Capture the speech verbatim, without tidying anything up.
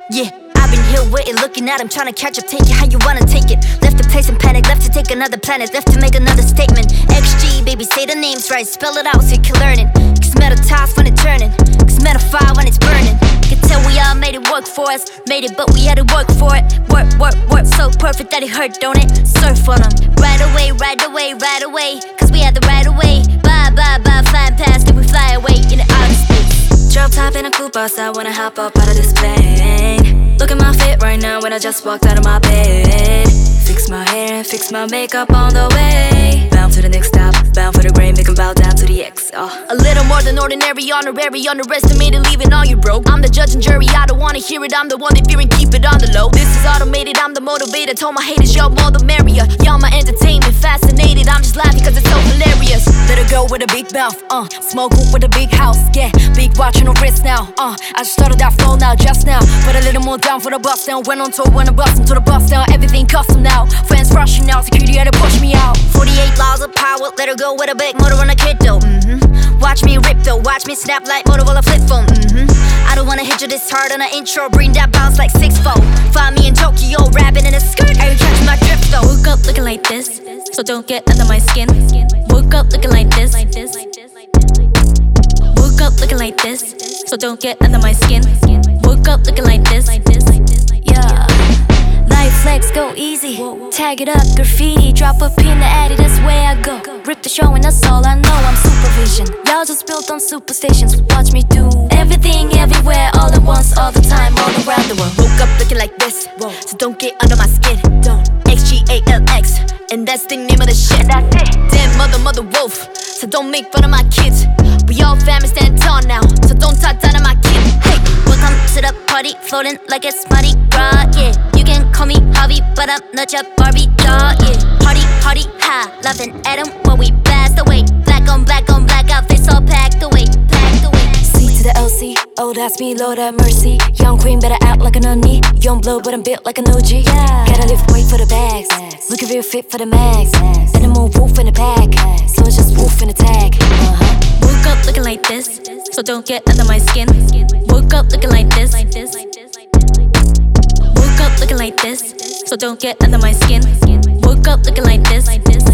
Yeah, I've been here waiting, looking at him, trying to catch up, take it how you wanna take it. Left the place in panic, left to take another planet, left to make another statement. X G, baby, say the names right, spell it out so you can learn it. Cause metal toss when it's turning, cause metal fire when it's burning. Can tell we all made it work for us, made it but we had to work for it. Work, work, work, so perfect that it hurt, don't it? Surf for them, right away, right away, right away. Cause we had the right away, bye, bye, bye, flying past it, we fly away in the outer space. Drop top in a coupe bus, I wanna hop up out of this plane. Look at my fit right now when I just walked out of my bed. Fix my hair and fix my makeup on the way. Bound to the next stop, bound for the grain, make 'em bow down to the X. Oh. A little more than ordinary, honorary, underestimated, leaving all you broke. I'm the judge and jury, I don't wanna hear it, I'm the one they fear and keep it on the low. This is automated, I'm the motivator, told my haters y'all more the merrier. Y'all my entertainment, fascinated, I'm just laughing cause it's so hilarious. Let her go with a big mouth, uh, smoke with a big house, yeah. Big watch on the wrist now, uh, I just started that flow now, just now. Put a little more down for the bus down, went on tour, when I bust into the bus down, everything custom now. Friends rushing out, security had to push me out. Forty-eight laws of power, let her go with a big motor on a kid though. Mm-hmm. Watch me rip though, watch me snap like Motorola flip phone. Mm-hmm. I don't wanna hit you this hard on an intro, bring that bounce like six fold. Find me in Tokyo, rapping in a skirt, are you catch my drift though? Woke up looking like this, so don't get under my skin. Woke up looking like this. Woke up looking like this, so don't get under my skin. Woke up looking like this. Yeah. Life flex, go easy. Tag it up, graffiti. Drop a pin to add it, that's where I go. Rip the show and that's all I know, I'm supervision. Y'all just built on superstitions. Watch me do everything, everywhere, all at once, all the time, all around the world. Woke up looking like this, so don't get under my skin. Don't. X G A L X, and that's the name of the shit. That's it. Damn mother, mother wolf, so don't make fun of my kids. We all family stand tall now, so don't talk down to my kid. Hey, welcome to the party, floating like it's Mardi Gras, yeah. You can call me Harvey, but I'm not your Barbie doll, yeah. Party, party, ha, laughing at him when we blast away. Black on black on black, our face all packed away, packed away. C to the L C, oh that's me, Lord have mercy. Young queen better act like an onion. Young blood but I'm built like an O G, yeah. Gotta lift weight for the bags, looking real fit for the mags. And I'm more wolf in the pack, so it's just wolf in the tag. Uh-huh. Woke up looking like this, so don't get under my skin. Woke up looking like this. Woke up looking like this, so don't get under my skin. Woke up looking like this.